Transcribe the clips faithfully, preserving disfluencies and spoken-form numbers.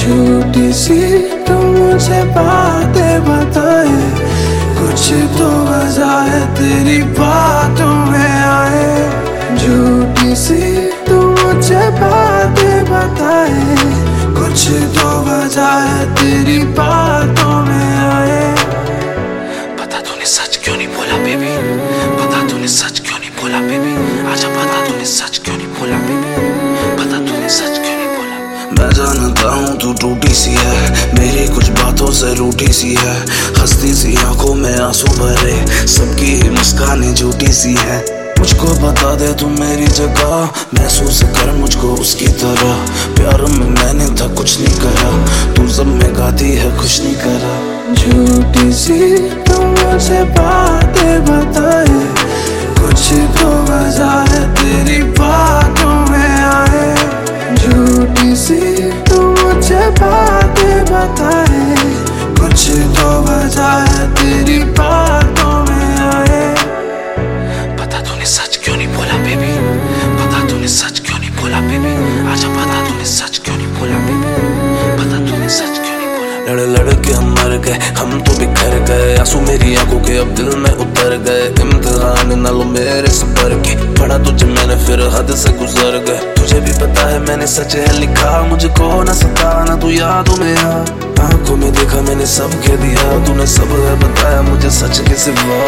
झूठी सी तुम मुझे बातें बताए, कुछ तो वजह है तेरी बातों में आए। झूठी सी तुम मुझे बातें बताए, कुछ तो वजह है तेरी बातों में आए। पता तूने सच क्यों नहीं बोला बेबी, पता तूने सच क्यों नहीं बोला बेबी, आजा पता तूने सच क्यों नहीं बोला बेबी, पता तूने सच क्यों नहीं बोला। मैं जानता हूँ तू टूटी सी है, मेरी कुछ बातों से रूठी सी है। हंसती सी आंखों में आंसू भरे, सबकी ही मुस्कानें झूठी सी है। मुझको बता दे तू मेरी जगह, महसूस कर मुझको उसकी तरह। प्यार में मैंने था कुछ नहीं करा, तू सब में गाती है कुछ नहीं करा। झूठी सी तुम मुझे बातें बताए, कुछ तो वजह है तेरी बातों में आए। झूठी सी तुम मुझे बातें बताए, कुछ तो वजह है तेरी बातों में आए। पता तूने सच क्यों नहीं बोला बेबी, पता तूने सच क्यों नहीं बोला बेबी, आजा पता तूने सच क्यों नहीं बोला बेबी, पता तूने सच क्यों नहीं बोला। लड़ लड़ के हम मर गए, हम तो बिखर गए, आंसू मेरी आंखों के अब दिल में उतर गए। इम्तिहान न लो मेरे सफर के, पढ़ा तुझे मैंने फिर हद से गुजर गए। तुझे भी पता है मैंने सच है लिखा, मुझको न सताना तू यादों में आ। आंखों में देखा मैंने सब कह दिया, तूने सब है बताया मुझे सच के सिवा।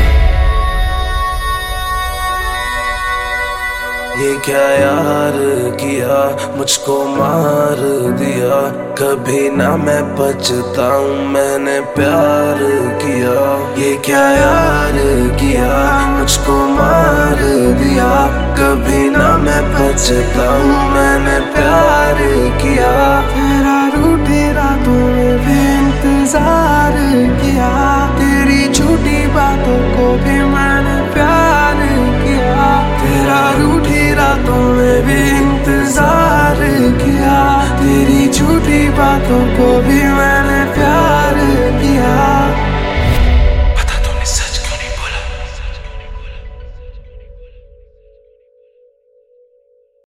ये क्या यार किया, मुझको मार दिया। कभी ना मैं पछताऊं मैंने प्यार किया। ये क्या यार किया, मुझको मार दिया। कभी ना मैं पछताऊं मैंने प्यार किया। तेरा रूठे रातों में भी इंतजार किया, तेरी झूठी बातों को भी मैंने प्यार किया। तेरा रूठी रातों में भी इंतजार किया, तेरी झूठी बातों को भी मैं